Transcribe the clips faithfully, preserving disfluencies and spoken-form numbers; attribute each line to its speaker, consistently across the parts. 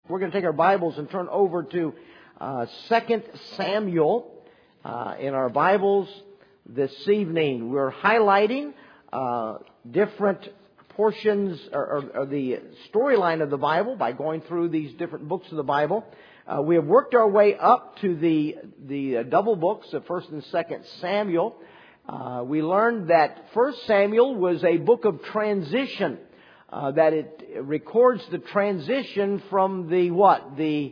Speaker 1: We're going to take our Bibles and turn over to uh, Second Samuel uh, in our Bibles this evening. We're highlighting uh, different portions or, or, or the storyline of the Bible by going through these different books of the Bible. Uh, we have worked our way up to the the uh, double books of First and Second Samuel. Uh, we learned that First Samuel was a book of transition. Uh, that it records the transition from the what? The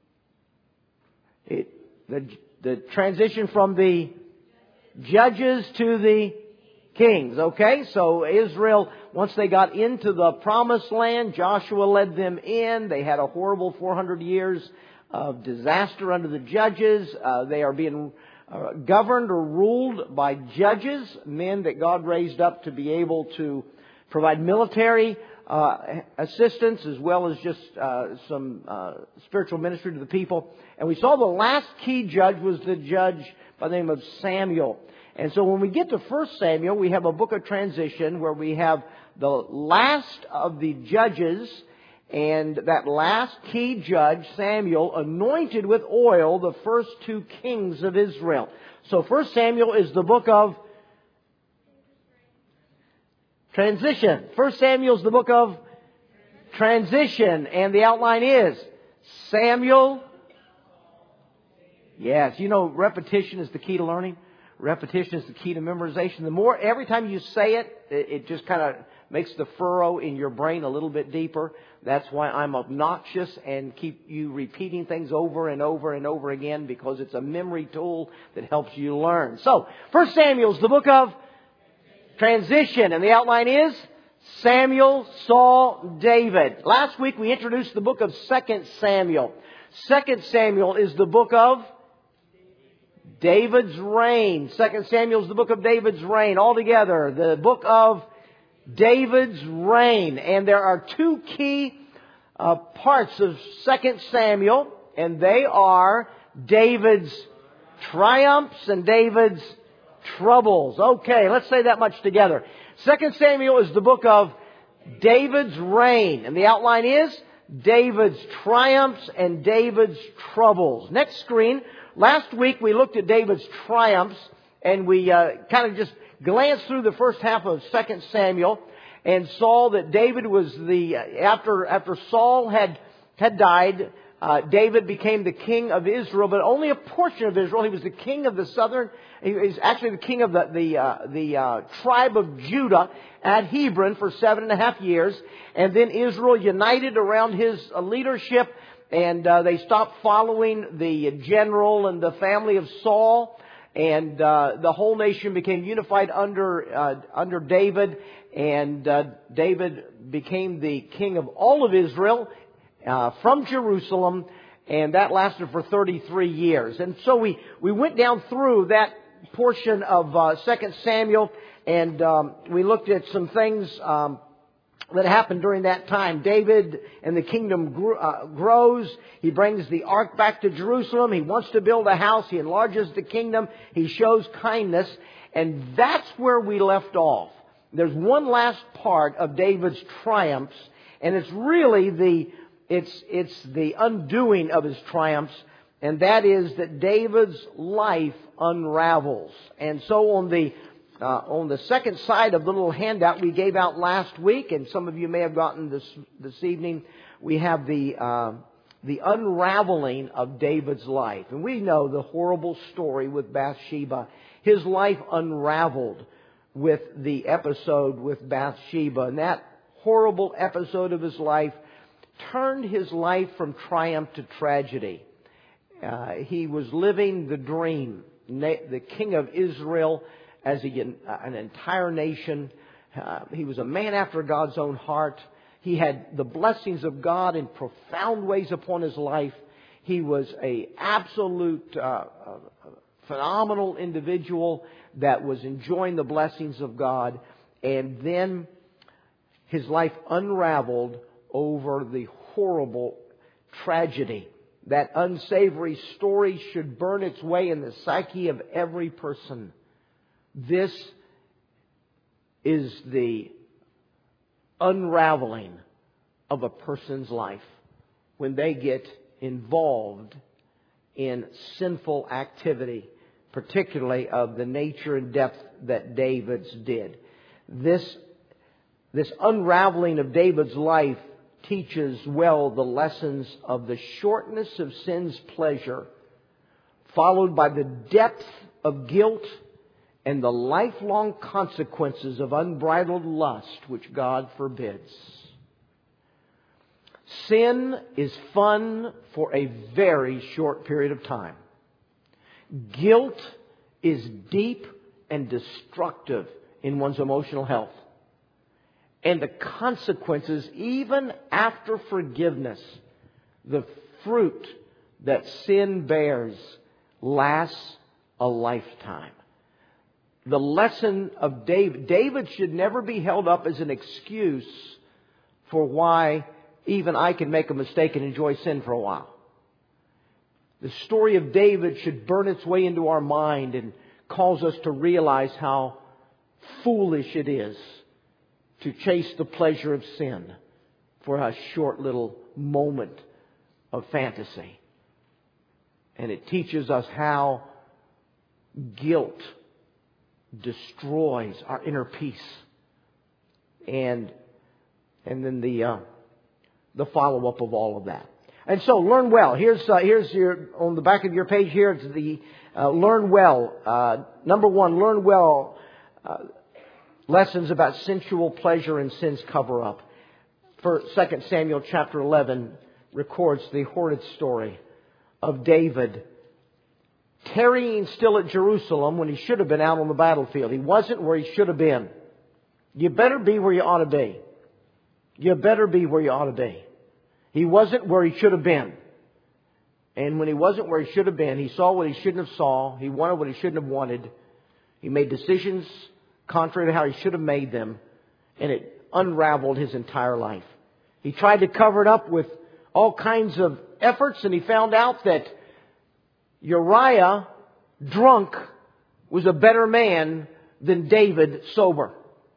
Speaker 1: it, the the transition from the judges to the kings. Okay, so Israel, once they got into the promised land, Joshua led them in. They had a horrible four hundred years of disaster under the judges. Uh, they are being uh, governed or ruled by judges, men that God raised up to be able to provide military uh, assistance as well as just uh, some uh, spiritual ministry to the people. And we saw the last key judge was the judge by the name of Samuel. And so when we get to First Samuel, we have a book of transition where we have the last of the judges, and that last key judge, Samuel, anointed with oil the first two kings of Israel. So First Samuel is the book of transition. First Samuel is the book of transition. And the outline is Samuel. Yes, you know, repetition is the key to learning. Repetition is the key to memorization. The more, every time you say it, it just kind of makes the furrow in your brain a little bit deeper. That's why I'm obnoxious and keep you repeating things over and over and over again, because it's a memory tool that helps you learn. So, First Samuel is the book of transition, and the outline is Samuel saw David. Last week we introduced the book of Second Samuel. Second Samuel is the book of David's reign. Second Samuel is the book of David's reign. Altogether, the book of David's reign. And there are two key uh, parts of Second Samuel, and they are David's triumphs and David's troubles. Okay, let's say that much together. Second Samuel is the book of David's reign, and the outline is David's triumphs and David's troubles. Next screen. Last week we looked at David's triumphs, and we uh, kind of just glanced through the first half of Second Samuel and saw that David was the after after Saul had had died. Uh, David became the king of Israel, but only a portion of Israel. He was the king of the southern. He was actually the king of the the uh, the uh, tribe of Judah at Hebron for seven and a half years, and then Israel united around his uh, leadership, and uh, they stopped following the general and the family of Saul, and uh, the whole nation became unified under uh, under David, and uh, David became the king of all of Israel. Uh, from Jerusalem, and that lasted for thirty-three years. And so we, we went down through that portion of uh, Second Samuel, and um, we looked at some things um, that happened during that time. David and the kingdom grew, uh, grows. He brings the ark back to Jerusalem. He wants to build a house. He enlarges the kingdom. He shows kindness, and that's where we left off. There's one last part of David's triumphs, and it's really the It's it's the undoing of his triumphs, and that is that David's life unravels. And so on the uh, on the second side of the little handout we gave out last week, and some of you may have gotten this this evening, we have the uh, the unraveling of David's life. And we know the horrible story with Bathsheba. His life unraveled with the episode with Bathsheba, and that horrible episode of his life turned his life from triumph to tragedy. Uh, he was living the dream. Na- the king of Israel as a, an entire nation. Uh, he was a man after God's own heart. He had the blessings of God in profound ways upon his life. He was a absolute uh, phenomenal individual that was enjoying the blessings of God. And then his life unraveled over the horrible tragedy. That unsavory story should burn its way in the psyche of every person. This is the unraveling of a person's life when they get involved in sinful activity, particularly of the nature and depth that David's did. This, this unraveling of David's life teaches well the lessons of the shortness of sin's pleasure, followed by the depth of guilt and the lifelong consequences of unbridled lust, which God forbids. Sin is fun for a very short period of time. Guilt is deep and destructive in one's emotional health. And the consequences, even after forgiveness, the fruit that sin bears lasts a lifetime. The lesson of David, David should never be held up as an excuse for why even I can make a mistake and enjoy sin for a while. The story of David should burn its way into our mind and cause us to realize how foolish it is to chase the pleasure of sin for a short little moment of fantasy. And it teaches us how guilt destroys our inner peace. And and then the uh, the follow-up of all of that. And so, learn well. Here's uh, here's your on the back of your page here. It's the uh, learn well. Uh, number one, learn well. Uh, lessons about sensual pleasure and sin's cover-up. For Second Samuel chapter eleven records the horrid story of David tarrying still at Jerusalem when he should have been out on the battlefield. He wasn't where he should have been. You better be where you ought to be. You better be where you ought to be. He wasn't where he should have been. And when he wasn't where he should have been, he saw what he shouldn't have saw. He wanted what he shouldn't have wanted. He made decisions contrary to how he should have made them. And it unraveled his entire life. He tried to cover it up with all kinds of efforts, and he found out that Uriah, drunk, was a better man than David, sober.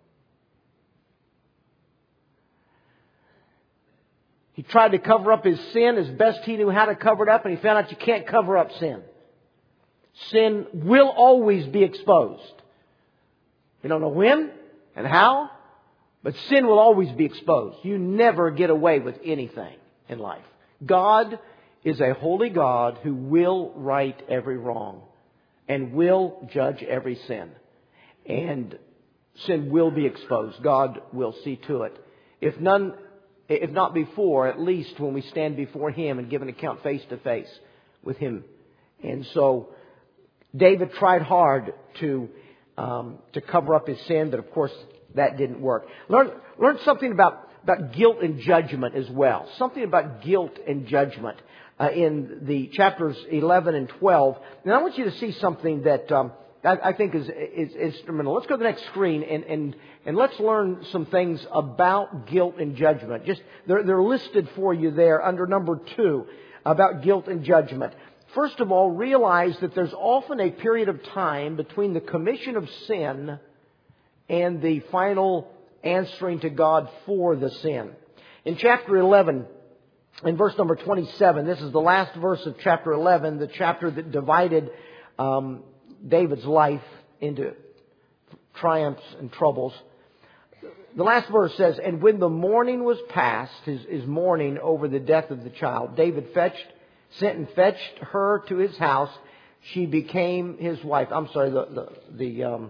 Speaker 1: He tried to cover up his sin as best he knew how to cover it up, and he found out you can't cover up sin. Sin will always be exposed. You don't know when and how, but sin will always be exposed. You never get away with anything in life. God is a holy God who will right every wrong and will judge every sin. And sin will be exposed. God will see to it. If none, if not before, at least when we stand before Him and give an account face to face with Him. And so David tried hard to um, to cover up his sin, but of course that didn't work. Learn learn something about about guilt and judgment as well. Something about guilt and judgment. Uh, in the chapters eleven and twelve. And I want you to see something that um, I, I think is, is instrumental. Let's go to the next screen and, and, and let's learn some things about guilt and judgment. Just they're, they're listed for you there under number two about guilt and judgment. First of all, realize that there's often a period of time between the commission of sin and the final answering to God for the sin. In chapter eleven, in verse number twenty-seven, this is the last verse of chapter eleven, the chapter that divided um, David's life into triumphs and troubles. The last verse says, "And when the mourning was past," his, his mourning over the death of the child, David fetched, sent and fetched her to his house. She became his wife. I'm sorry, the the the, um,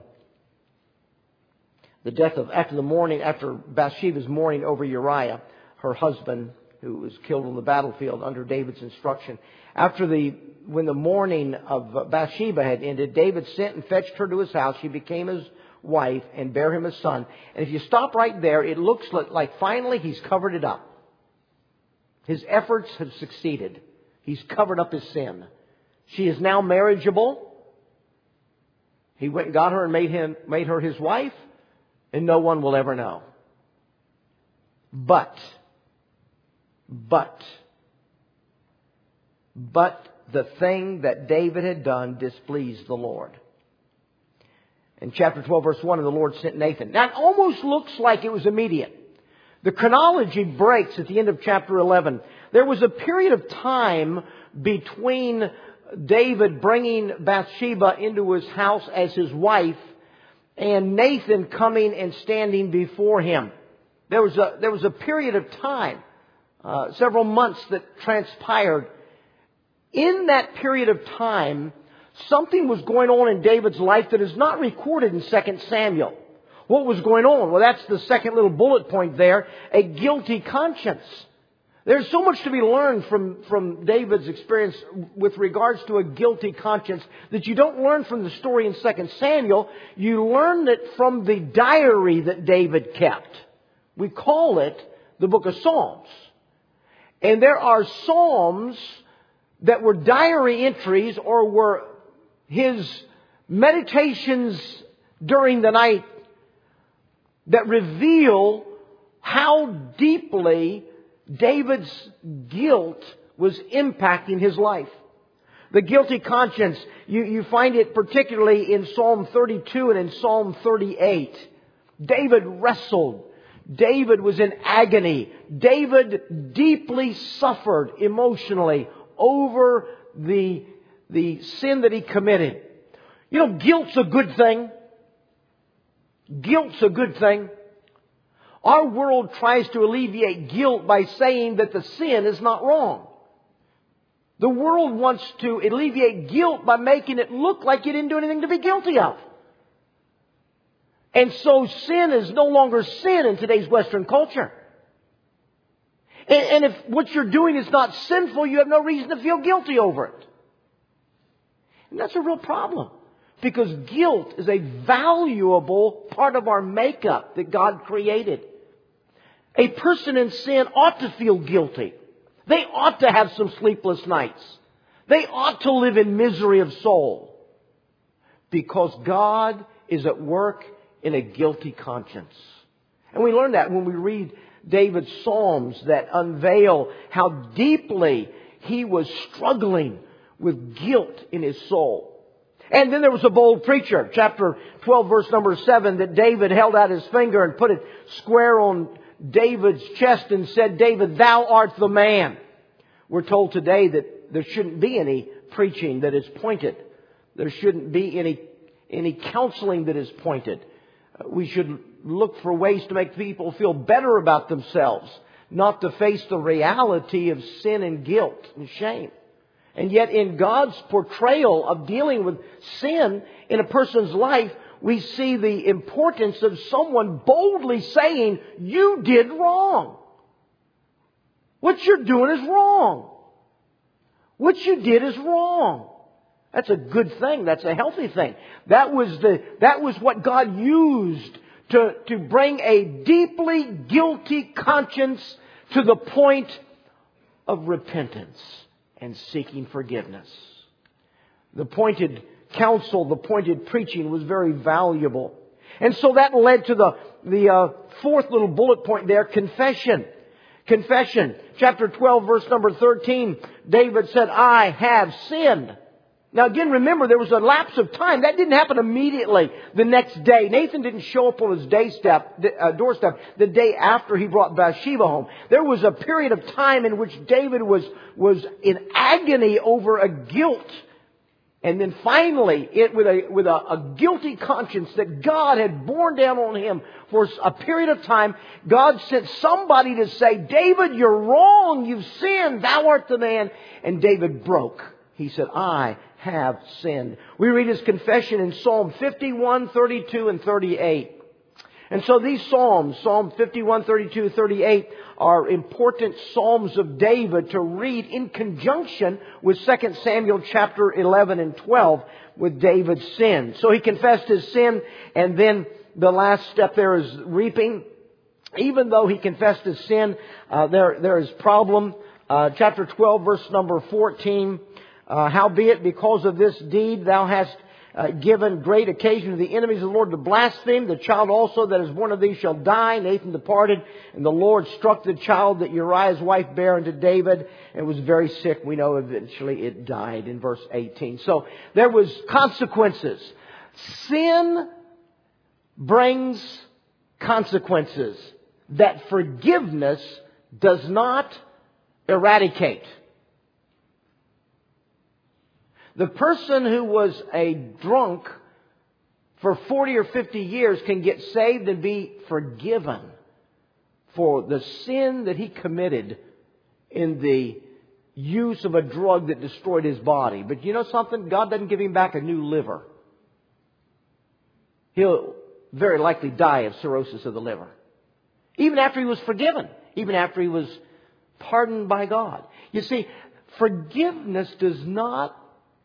Speaker 1: the death of after the mourning, after Bathsheba's mourning over Uriah, her husband, who was killed on the battlefield under David's instruction. After the, when the mourning of Bathsheba had ended, David sent and fetched her to his house. She became his wife and bare him a son. And if you stop right there, it looks like finally he's covered it up. His efforts have succeeded. He's covered up his sin. She is now marriageable. He went and got her and made him, made her his wife, and no one will ever know. But But, but the thing that David had done displeased the Lord. In chapter twelve, verse one, and the Lord sent Nathan. Now, it almost looks like it was immediate. The chronology breaks at the end of chapter eleven. There was a period of time between David bringing Bathsheba into his house as his wife and Nathan coming and standing before him. There was a, there was a period of time, uh, several months that transpired. In that period of time, something was going on in David's life that is not recorded in Second Samuel. What was going on? Well, that's the second little bullet point there, a guilty conscience. There's so much to be learned from, from David's experience with regards to a guilty conscience that you don't learn from the story in Second Samuel. You learn it from the diary that David kept. We call it the book of Psalms. And there are Psalms that were diary entries or were his meditations during the night that reveal how deeply David's guilt was impacting his life. The guilty conscience, you, you find it particularly in Psalm thirty-two and in Psalm thirty-eight. David wrestled. David was in agony. David deeply suffered emotionally over the, the sin that he committed. You know, guilt's a good thing. Guilt's a good thing. Our world tries to alleviate guilt by saying that the sin is not wrong. The world wants to alleviate guilt by making it look like you didn't do anything to be guilty of. And so sin is no longer sin in today's Western culture. And, and if what you're doing is not sinful, you have no reason to feel guilty over it. And that's a real problem. Because guilt is a valuable part of our makeup that God created. A person in sin ought to feel guilty. They ought to have some sleepless nights. They ought to live in misery of soul. Because God is at work in a guilty conscience. And we learn that when we read David's Psalms that unveil how deeply he was struggling with guilt in his soul. And then there was a bold preacher, chapter twelve, verse number seven, that David held out his finger and put it square on David's chest and said, "David, thou art the man." We're told today that there shouldn't be any preaching that is pointed. There shouldn't be any, any counseling that is pointed. We should look for ways to make people feel better about themselves, not to face the reality of sin and guilt and shame. And yet in God's portrayal of dealing with sin in a person's life, we see the importance of someone boldly saying, "You did wrong. What you're doing is wrong. What you did is wrong." That's a good thing. That's a healthy thing. That was the, that was what God used to, to bring a deeply guilty conscience to the point of repentance and seeking forgiveness. The pointed counsel, the pointed preaching was very valuable. And so that led to the, the uh, fourth little bullet point there, confession. Confession. Chapter twelve, verse number thirteen, David said, "I have sinned." Now again, remember, there was a lapse of time. That didn't happen immediately the next day. Nathan didn't show up on his day step, uh, doorstep the day after he brought Bathsheba home. There was a period of time in which David was, was in agony over a guilt. And then finally, it, with, a, with a, a guilty conscience that God had borne down on him for a period of time, God sent somebody to say, "David, you're wrong. You've sinned. Thou art the man." And David broke. He said, "I have sinned." We read his confession in Psalm fifty-one, thirty-two, and thirty-eight. And so these Psalms, Psalm fifty-one, thirty-two, thirty-eight, are important Psalms of David to read in conjunction with Second Samuel chapter eleven and twelve with David's sin. So he confessed his sin, and then the last step there is reaping. Even though he confessed his sin, uh, there, there is problem. Uh, chapter twelve, verse number fourteen. Uh, howbeit, because of this deed, thou hast uh, given great occasion to the enemies of the Lord to blaspheme. The child also that is born of thee shall die. Nathan departed, and the Lord struck the child that Uriah's wife bare unto David, and was very sick. We know eventually it died in verse eighteen. So there was consequences. Sin brings consequences. that forgiveness does not eradicate. The person who was a drunk for forty or fifty years can get saved and be forgiven for the sin that he committed in the use of a drug that destroyed his body. But you know something? God doesn't give him back a new liver. He'll very likely die of cirrhosis of the liver. Even after he was forgiven. Even after he was pardoned by God. You see, forgiveness does not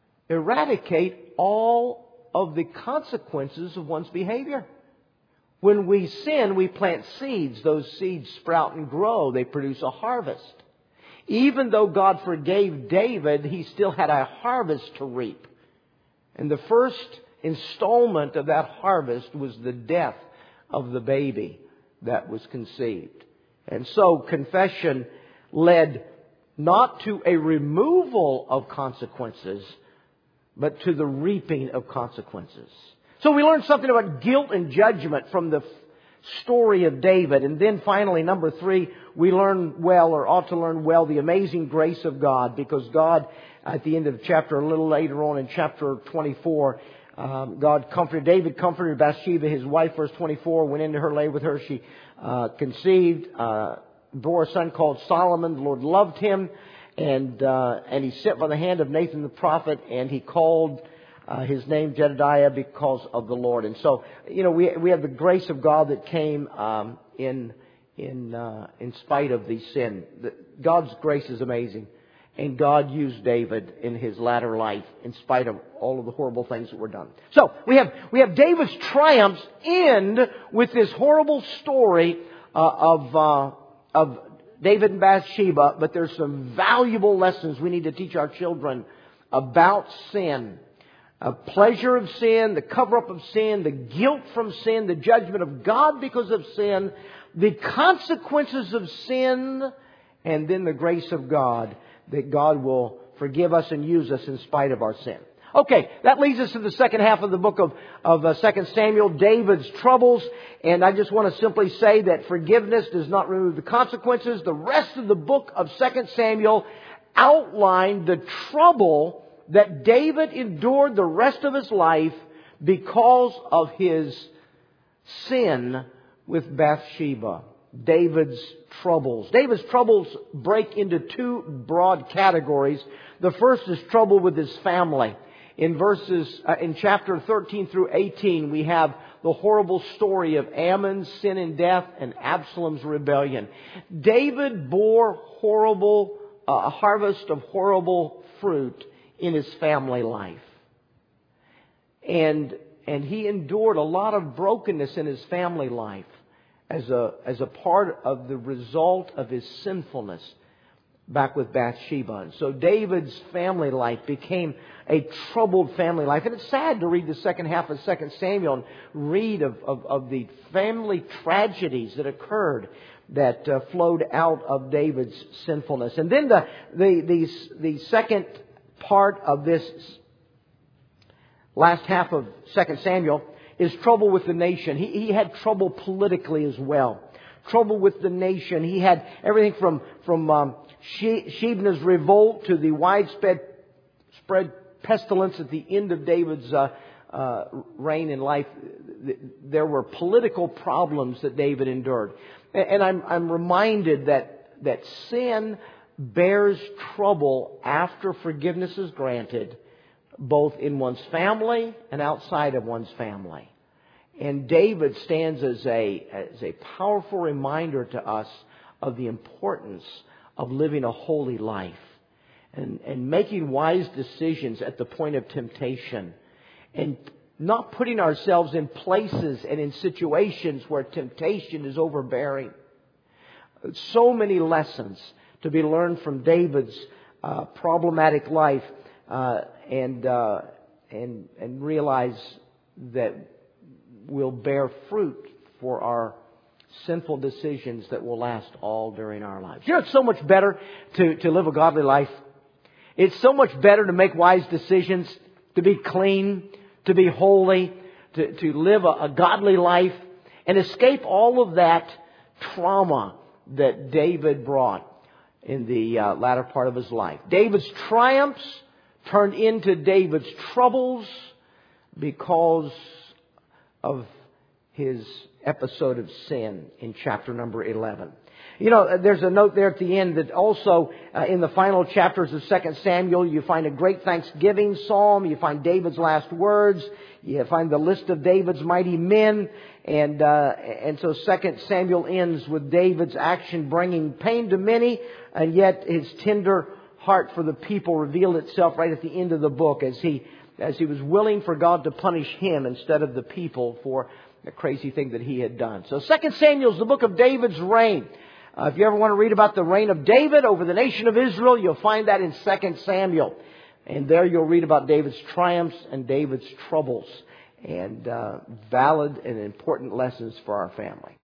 Speaker 1: eradicate all of the consequences of one's behavior. When we sin, we plant seeds. Those seeds sprout and grow. They produce a harvest. Even though God forgave David, he still had a harvest to reap. And the first installment of that harvest was the death of the baby that was conceived. And so confession led not to a removal of consequences, but to the reaping of consequences. So we learned something about guilt and judgment from the story of David. And then finally, number three, we learn well, or ought to learn well, the amazing grace of God. Because God, at the end of the chapter, a little later on in chapter twenty-four, um, God comforted, David comforted Bathsheba, his wife, verse twenty-four, went into her, lay with her. She uh, conceived, uh, bore a son called Solomon. The Lord loved him. And uh, and he sent by the hand of Nathan the prophet, and he called uh, his name Jedediah because of the Lord. And so, you know, we we have the grace of God that came um, in in uh, in spite of the sin. The, God's grace is amazing, and God used David in his latter life in spite of all of the horrible things that were done. So we have we have David's triumphs end with this horrible story uh, of uh, of. David and Bathsheba, but there's some valuable lessons we need to teach our children about sin. A pleasure of sin, the cover-up of sin, the guilt from sin, the judgment of God because of sin, the consequences of sin, and then the grace of God, that God will forgive us and use us in spite of our sin. Okay, that leads us to the second half of the book of, of uh, Second Samuel, David's troubles. And I just want to simply say that forgiveness does not remove the consequences. The rest of the book of Second Samuel outlined the trouble that David endured the rest of his life because of his sin with Bathsheba. David's troubles. David's troubles break into two broad categories. The first is trouble with his family. In verses, uh, in chapter thirteen through eighteen, we have the horrible story of Ammon's sin and death and Absalom's rebellion. David bore horrible, uh, a harvest of horrible fruit in his family life. And, and he endured a lot of brokenness in his family life as a, as a part of the result of his sinfulness back with Bathsheba. And so David's family life became a troubled family life. And it's sad to read the second half of Second Samuel and read of, of, of the family tragedies that occurred that uh, flowed out of David's sinfulness. And then the, the, the, the second part of this last half of Second Samuel is trouble with the nation. He, he had trouble politically as well. Trouble with the nation. He had everything from, from um, Shebna's revolt to the widespread spread pestilence at the end of David's uh, uh, reign in life. There were political problems that David endured. And I'm, I'm reminded that, that sin bears trouble after forgiveness is granted, both in one's family and outside of one's family. And David stands as a, as a powerful reminder to us of the importance of living a holy life and, and making wise decisions at the point of temptation and not putting ourselves in places and in situations where temptation is overbearing. So many lessons to be learned from David's uh, problematic life uh, and, uh, and, and realize that we'll bear fruit for our sinful decisions that will last all during our lives. You know, it's so much better to, to live a godly life. It's so much better to make wise decisions, to be clean, to be holy, to, to live a, a godly life and escape all of that trauma that David brought in the uh, latter part of his life. David's triumphs turned into David's troubles because of his episode of sin in chapter number eleven. You know, there's a note there at the end that also uh, in the final chapters of Second Samuel, you find a great thanksgiving psalm. You find David's last words. You find the list of David's mighty men. And uh, and so Second Samuel ends with David's action bringing pain to many, and yet his tender heart for the people revealed itself right at the end of the book as he as he was willing for God to punish him instead of the people for the crazy thing that he had done. So Second Samuel is the book of David's reign. Uh, if you ever want to read about the reign of David over the nation of Israel, you'll find that in Second Samuel. And there you'll read about David's triumphs and David's troubles, and uh, valid and important lessons for our family.